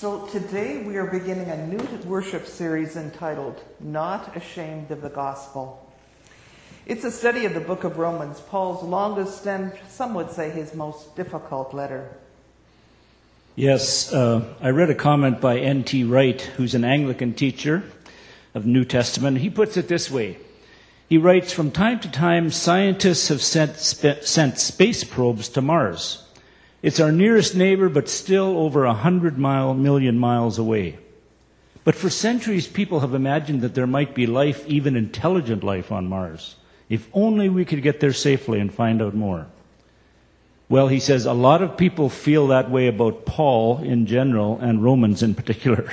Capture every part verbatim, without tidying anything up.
So today we are beginning a new worship series entitled Not Ashamed of the Gospel. It's a study of the book of Romans, Paul's longest and some would say his most difficult letter. Yes, uh, I read a comment by N T Wright, who's an Anglican teacher of the New Testament. He puts it this way. He writes, from time to time, scientists have sent, sp- sent space probes to Mars. It's our nearest neighbor, but still over a hundred mile, million miles away. But for centuries, people have imagined that there might be life, even intelligent life on Mars. If only we could get there safely and find out more. Well, he says, a lot of people feel that way about Paul in general and Romans in particular.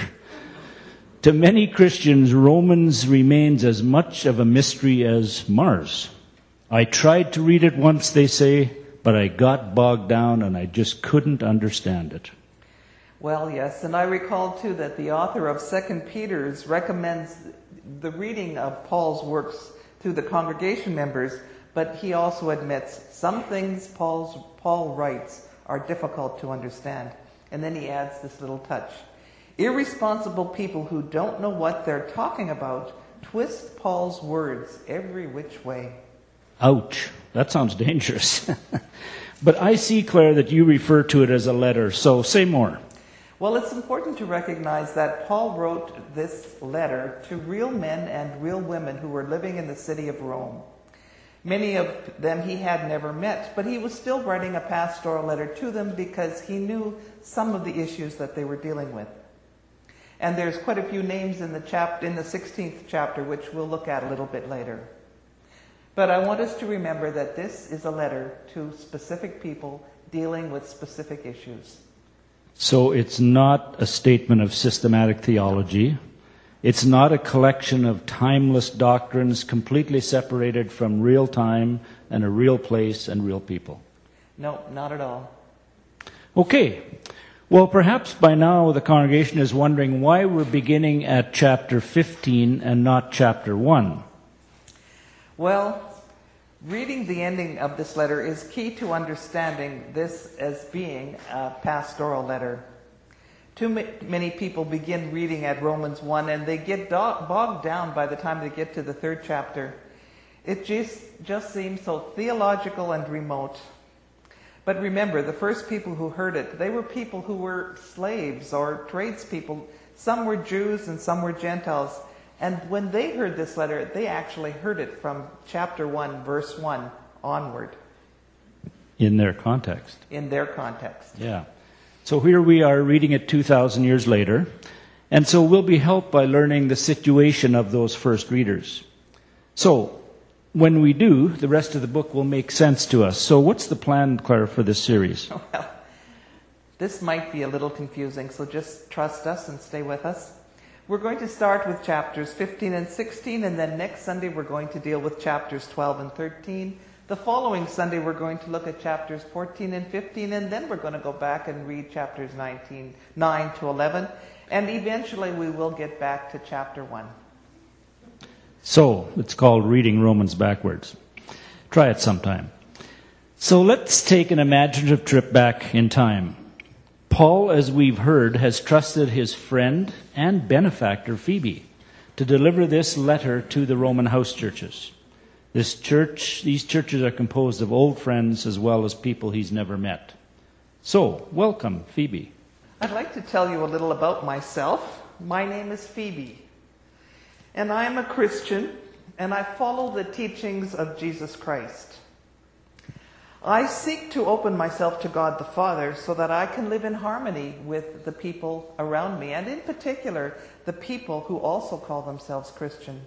To many Christians, Romans remains as much of a mystery as Mars. I tried to read it once, they say, but I got bogged down and I just couldn't understand it. Well, yes, and I recall too that the author of Second Peter recommends the reading of Paul's works to the congregation members, but he also admits some things Paul's, Paul writes are difficult to understand. And then he adds this little touch. Irresponsible people who don't know what they're talking about twist Paul's words every which way. Ouch. That sounds dangerous. But I see, Claire, that you refer to it as a letter, so say more. Well, it's important to recognize that Paul wrote this letter to real men and real women who were living in the city of Rome. Many of them he had never met, but he was still writing a pastoral letter to them because he knew some of the issues that they were dealing with. And there's quite a few names in the chapter, in the sixteenth chapter, which we'll look at a little bit later. But I want us to remember that this is a letter to specific people dealing with specific issues. So it's not a statement of systematic theology. It's not a collection of timeless doctrines completely separated from real time and a real place and real people. No, not at all. Okay. Well, perhaps by now the congregation is wondering why we're beginning at chapter fifteen and not chapter one. Well, reading the ending of this letter is key to understanding this as being a pastoral letter. Too many people begin reading at Romans one and they get bogged down by the time they get to the third chapter. It just, just seems so theological and remote. But remember, the first people who heard it, they were people who were slaves or tradespeople. Some were Jews and some were Gentiles. And when they heard this letter, they actually heard it from chapter one, verse one onward. In their context. In their context. Yeah. So here we are reading it two thousand years later. And so we'll be helped by learning the situation of those first readers. So when we do, the rest of the book will make sense to us. So what's the plan, Claire, for this series? Well, this might be a little confusing, so just trust us and stay with us. We're going to start with chapters fifteen and sixteen, and then next Sunday we're going to deal with chapters twelve and thirteen. The following Sunday we're going to look at chapters fourteen and fifteen, and then we're going to go back and read chapters nineteen, nine to eleven, and eventually we will get back to chapter one. So, it's called reading Romans backwards. Try it sometime. So let's take an imaginative trip back in time. Paul, as we've heard, has trusted his friend and benefactor, Phoebe, to deliver this letter to the Roman house churches. This church, these churches are composed of old friends as well as people he's never met. So, welcome, Phoebe. I'd like to tell you a little about myself. My name is Phoebe, and I'm a Christian, and I follow the teachings of Jesus Christ. I seek to open myself to God the Father so that I can live in harmony with the people around me, and in particular, the people who also call themselves Christian.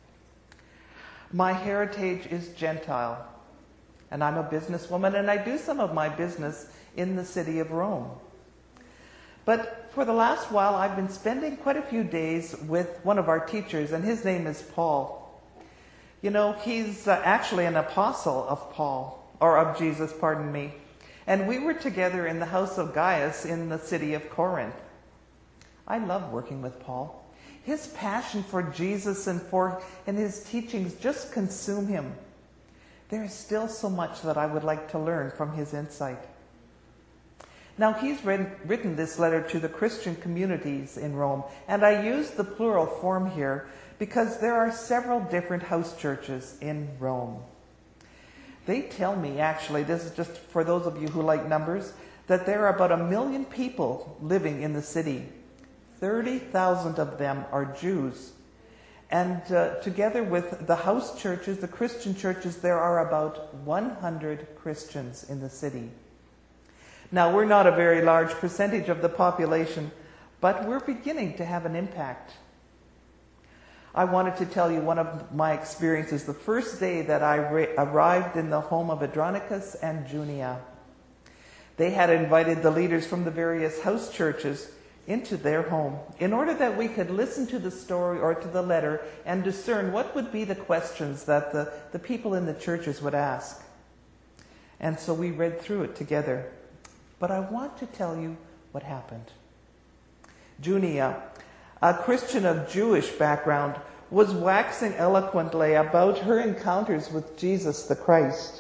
My heritage is Gentile, and I'm a businesswoman, and I do some of my business in the city of Rome. But for the last while, I've been spending quite a few days with one of our teachers, and his name is Paul. You know, he's uh, actually an apostle of Paul. Or of Jesus, pardon me. And we were together in the house of Gaius in the city of Corinth. I love working with Paul. His passion for Jesus and for and his teachings just consume him. There is still so much that I would like to learn from his insight. Now, he's read, written this letter to the Christian communities in Rome, and I use the plural form here because there are several different house churches in Rome. They tell me, actually, this is just for those of you who like numbers, that there are about a million people living in the city. thirty thousand of them are Jews. And uh, together with the house churches, the Christian churches, there are about one hundred Christians in the city. Now, we're not a very large percentage of the population, but we're beginning to have an impact. I wanted to tell you one of my experiences the first day that I ra- arrived in the home of Andronicus and Junia. They had invited the leaders from the various house churches into their home in order that we could listen to the story or to the letter and discern what would be the questions that the, the people in the churches would ask. And so we read through it together. But I want to tell you what happened. Junia, a Christian of Jewish background, was waxing eloquently about her encounters with Jesus the Christ.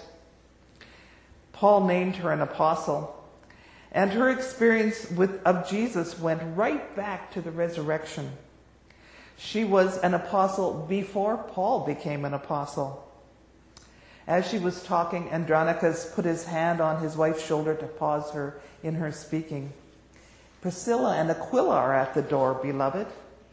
Paul named her an apostle, and her experience with, of Jesus went right back to the resurrection. She was an apostle before Paul became an apostle. As she was talking, Andronicus put his hand on his wife's shoulder to pause her in her speaking. Priscilla and Aquila are at the door, beloved.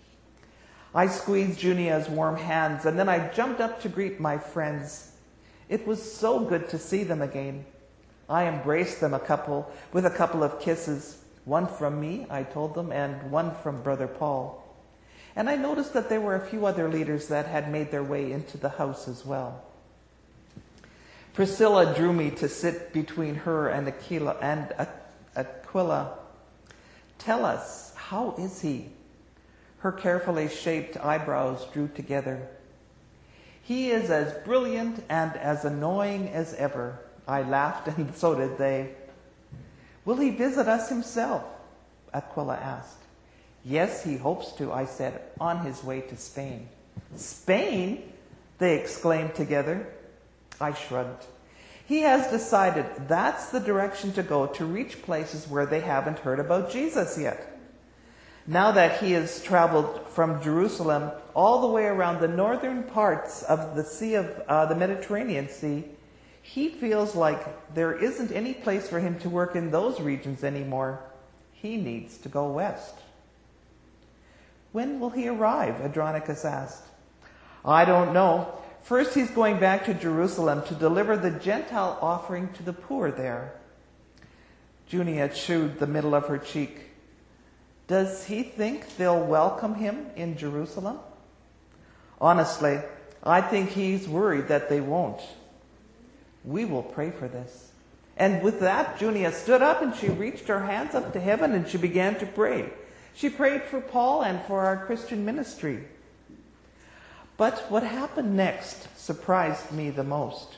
I squeezed Junia's warm hands, and then I jumped up to greet my friends. It was so good to see them again. I embraced them a couple with a couple of kisses. One from me, I told them, and one from Brother Paul. And I noticed that there were a few other leaders that had made their way into the house as well. Priscilla drew me to sit between her and Aquila. And Aquila. Tell us, how is he? Her carefully shaped eyebrows drew together. He is as brilliant and as annoying as ever. I laughed, and so did they. Will he visit us himself? Aquila asked. Yes, he hopes to, I said, on his way to Spain. Spain? They exclaimed together. I shrugged. He has decided that's the direction to go to reach places where they haven't heard about Jesus yet. Now that he has traveled from Jerusalem all the way around the northern parts of the Sea of uh, the Mediterranean Sea, he feels like there isn't any place for him to work in those regions anymore. He needs to go west. When will he arrive? Andronicus asked. I don't know. First, he's going back to Jerusalem to deliver the Gentile offering to the poor there. Junia chewed the middle of her cheek. Does he think they'll welcome him in Jerusalem? Honestly, I think he's worried that they won't. We will pray for this. And with that, Junia stood up and she reached her hands up to heaven and she began to pray. She prayed for Paul and for our Christian ministry. But what happened next surprised me the most.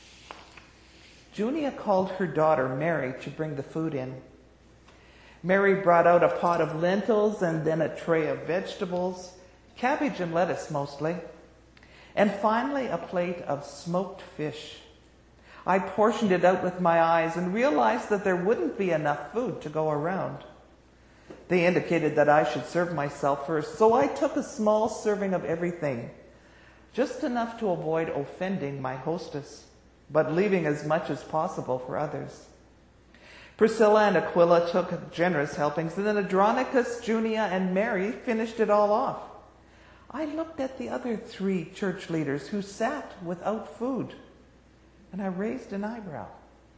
Junia called her daughter Mary to bring the food in. Mary brought out a pot of lentils and then a tray of vegetables, cabbage and lettuce mostly, and finally a plate of smoked fish. I portioned it out with my eyes and realized that there wouldn't be enough food to go around. They indicated that I should serve myself first, so I took a small serving of everything, just enough to avoid offending my hostess, but leaving as much as possible for others. Priscilla and Aquila took generous helpings, and then Andronicus, Junia, and Mary finished it all off. I looked at the other three church leaders who sat without food, and I raised an eyebrow.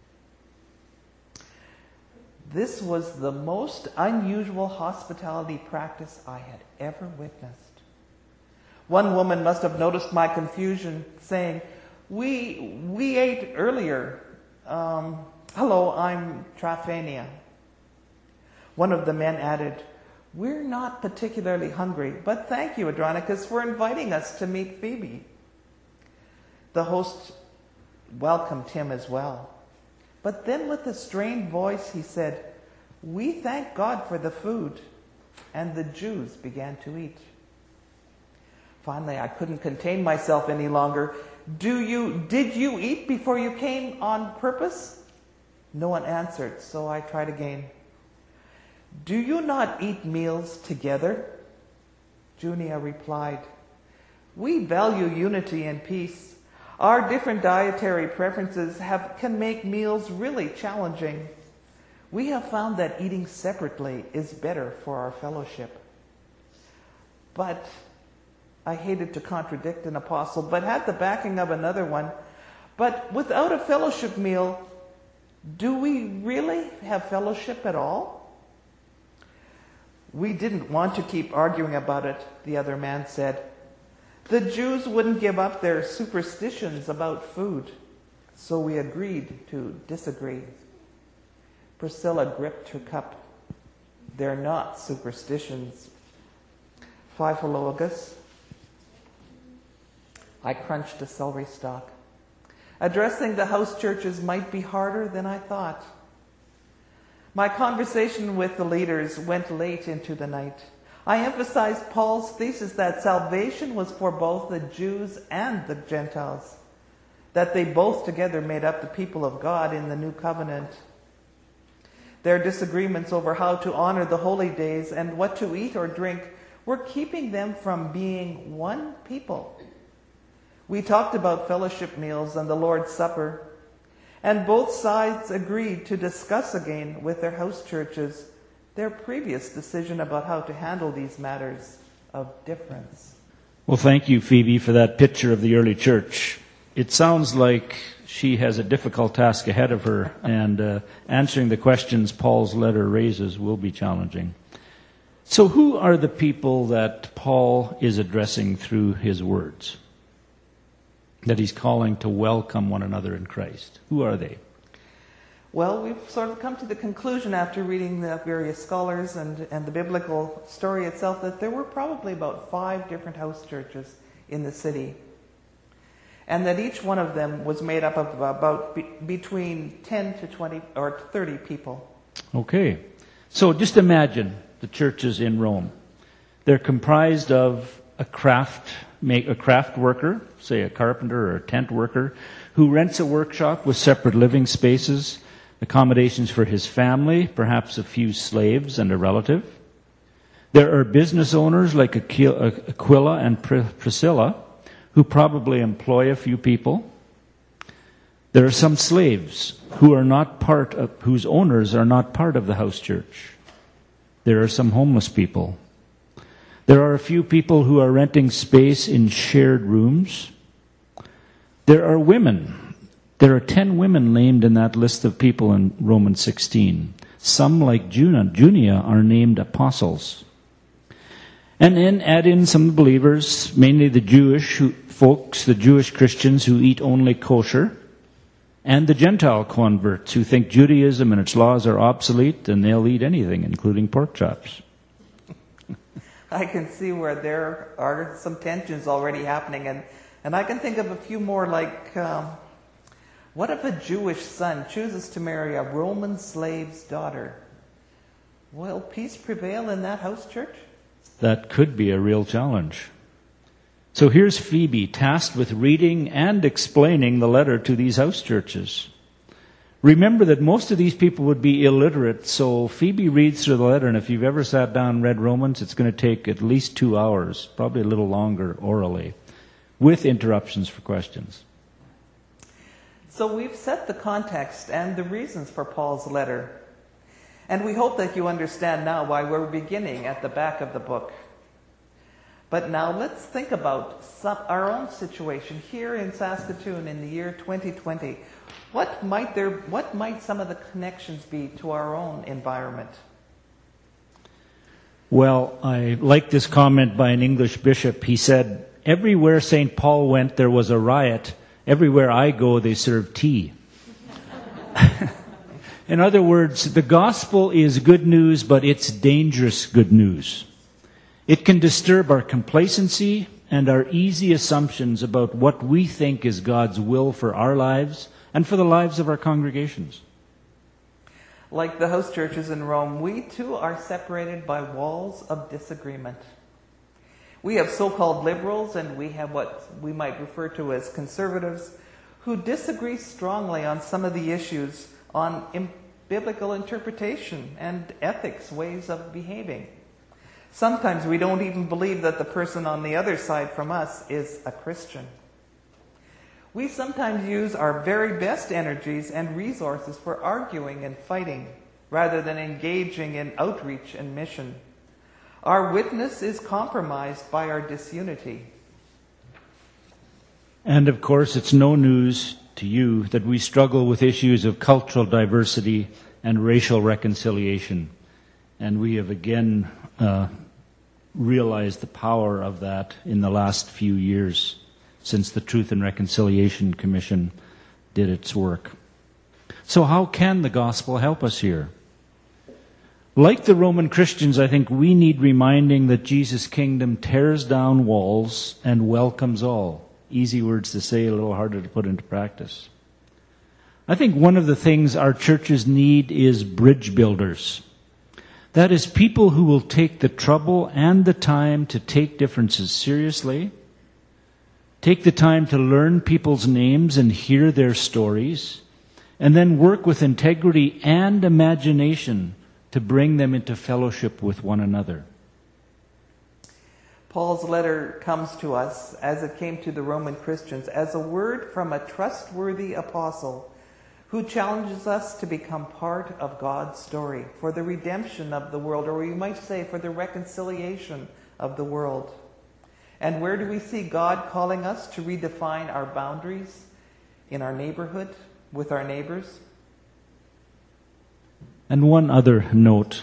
This was the most unusual hospitality practice I had ever witnessed. One woman must have noticed my confusion, saying, We we ate earlier. Um, hello, I'm Tryphena. One of the men added, We're not particularly hungry, but thank you, Andronicus, for inviting us to meet Phoebe. The host welcomed him as well. But then with a strained voice he said, We thank God for the food. And the Jews began to eat. Finally, I couldn't contain myself any longer. Do you, did you eat before you came on purpose? No one answered, so I tried again. Do you not eat meals together? Junia replied, we value unity and peace. Our different dietary preferences have, can make meals really challenging. We have found that eating separately is better for our fellowship. But I hated to contradict an apostle, but had the backing of another one. But without a fellowship meal, do we really have fellowship at all? We didn't want to keep arguing about it, the other man said. The Jews wouldn't give up their superstitions about food, so we agreed to disagree. Priscilla gripped her cup. They're not superstitions. Phyphologus. I crunched a celery stalk. Addressing the house churches might be harder than I thought. My conversation with the leaders went late into the night. I emphasized Paul's thesis that salvation was for both the Jews and the Gentiles, that they both together made up the people of God in the new covenant. Their disagreements over how to honor the holy days and what to eat or drink were keeping them from being one people. We talked about fellowship meals and the Lord's Supper, and both sides agreed to discuss again with their house churches their previous decision about how to handle these matters of difference. Well, thank you, Phoebe, for that picture of the early church. It sounds like she has a difficult task ahead of her, and uh, answering the questions Paul's letter raises will be challenging. So who are the people that Paul is addressing through his words, that he's calling to welcome one another in Christ? Who are they? Well, we've sort of come to the conclusion after reading the various scholars and, and the biblical story itself that there were probably about five different house churches in the city, and that each one of them was made up of about be, between ten to twenty or thirty people. Okay. So just imagine the churches in Rome. They're comprised of a craft make a craft worker, say a carpenter or a tent worker, who rents a workshop with separate living spaces, accommodations for his family, perhaps a few slaves and a relative. There are business owners like Aquila and Priscilla, who probably employ a few people. There are some slaves who are not part of, whose owners are not part of the house church. There are some homeless people. There are a few people who are renting space in shared rooms. There are women. There are ten women named in that list of people in Romans sixteen. Some, like Junia, are named apostles. And then add in some believers, mainly the Jewish who, folks, the Jewish Christians who eat only kosher, and the Gentile converts who think Judaism and its laws are obsolete and they'll eat anything, including pork chops. I can see where there are some tensions already happening, and, and I can think of a few more, like, um, what if a Jewish son chooses to marry a Roman slave's daughter? Will peace prevail in that house church? That could be a real challenge. So here's Phoebe, tasked with reading and explaining the letter to these house churches. Remember that most of these people would be illiterate, so Phoebe reads through the letter, and if you've ever sat down and read Romans, it's going to take at least two hours, probably a little longer orally, with interruptions for questions. So we've set the context and the reasons for Paul's letter, and we hope that you understand now why we're beginning at the back of the book. But now let's think about some, our own situation here in Saskatoon in the year twenty twenty. What might there, what might some of the connections be to our own environment? Well, I like this comment by an English bishop. He said, everywhere Saint Paul went, there was a riot. Everywhere I go, they serve tea. In other words, the gospel is good news, but it's dangerous good news. It can disturb our complacency and our easy assumptions about what we think is God's will for our lives and for the lives of our congregations. Like the house churches in Rome, we too are separated by walls of disagreement. We have so-called liberals and we have what we might refer to as conservatives who disagree strongly on some of the issues on im- biblical interpretation and ethics, ways of behaving. Sometimes we don't even believe that the person on the other side from us is a Christian. We sometimes use our very best energies and resources for arguing and fighting, rather than engaging in outreach and mission. Our witness is compromised by our disunity. And of course, it's no news to you that we struggle with issues of cultural diversity and racial reconciliation. And we have again uh, realized the power of that in the last few years since the Truth and Reconciliation Commission did its work. So how can the gospel help us here? Like the Roman Christians, I think we need reminding that Jesus' kingdom tears down walls and welcomes all. Easy words to say, a little harder to put into practice. I think one of the things our churches need is bridge builders. That is, people who will take the trouble and the time to take differences seriously, take the time to learn people's names and hear their stories, and then work with integrity and imagination to bring them into fellowship with one another. Paul's letter comes to us, as it came to the Roman Christians, as a word from a trustworthy apostle who challenges us to become part of God's story for the redemption of the world, or you might say for the reconciliation of the world. And where do we see God calling us to redefine our boundaries in our neighborhood, with our neighbors? And one other note.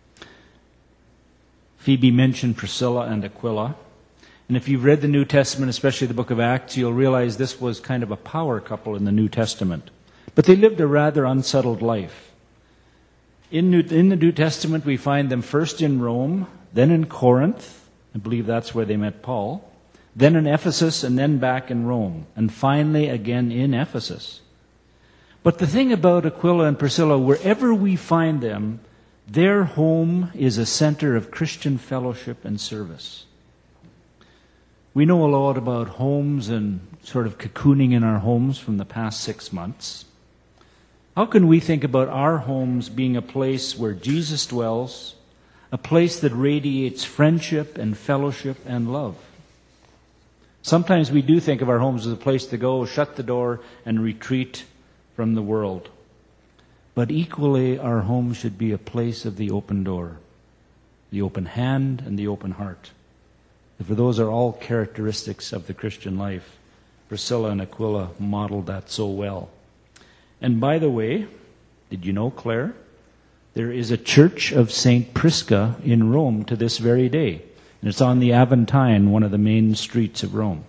Phoebe mentioned Priscilla and Aquila. And if you've read the New Testament, especially the book of Acts, you'll realize this was kind of a power couple in the New Testament. But they lived a rather unsettled life. In, New, in the New Testament, we find them first in Rome, then in Corinth. I believe that's where they met Paul. Then in Ephesus, and then back in Rome. And finally again in Ephesus. But the thing about Aquila and Priscilla, wherever we find them, their home is a center of Christian fellowship and service. We know a lot about homes and sort of cocooning in our homes from the past six months. How can we think about our homes being a place where Jesus dwells, a place that radiates friendship and fellowship and love? Sometimes we do think of our homes as a place to go, shut the door, and retreat from the world. But equally, our home should be a place of the open door, the open hand, and the open heart. For those are all characteristics of the Christian life. Priscilla and Aquila modeled that so well. And by the way, did you know, Claire? There is a church of Saint Prisca in Rome to this very day. And it's on the Aventine, one of the main streets of Rome.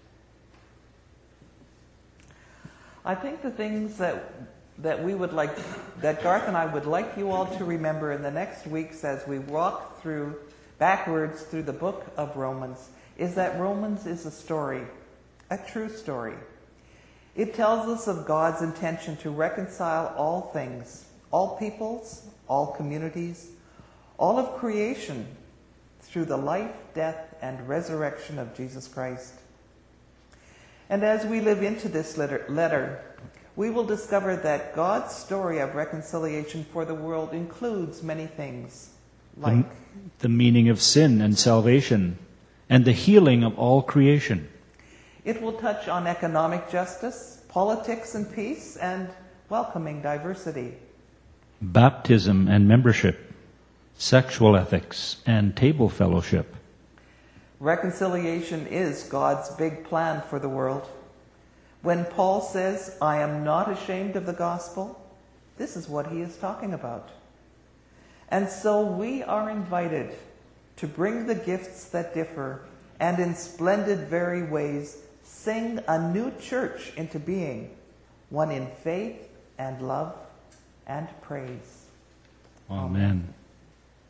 I think the things that that we would like, that Garth and I would like you all to remember in the next weeks as we walk through, backwards through the book of Romans, is that Romans is a story, a true story. It tells us of God's intention to reconcile all things, all peoples, all communities, all of creation, through the life, death, and resurrection of Jesus Christ. And as we live into this letter, letter we will discover that God's story of reconciliation for the world includes many things, like the meaning of sin and salvation, and the healing of all creation. It will touch on economic justice, politics and peace, and welcoming diversity. Baptism and membership, sexual ethics, and table fellowship. Reconciliation is God's big plan for the world. When Paul says, I am not ashamed of the gospel, this is what he is talking about. And so we are invited to bring the gifts that differ and in splendid very ways sing a new church into being, one in faith and love and praise. Amen. Amen.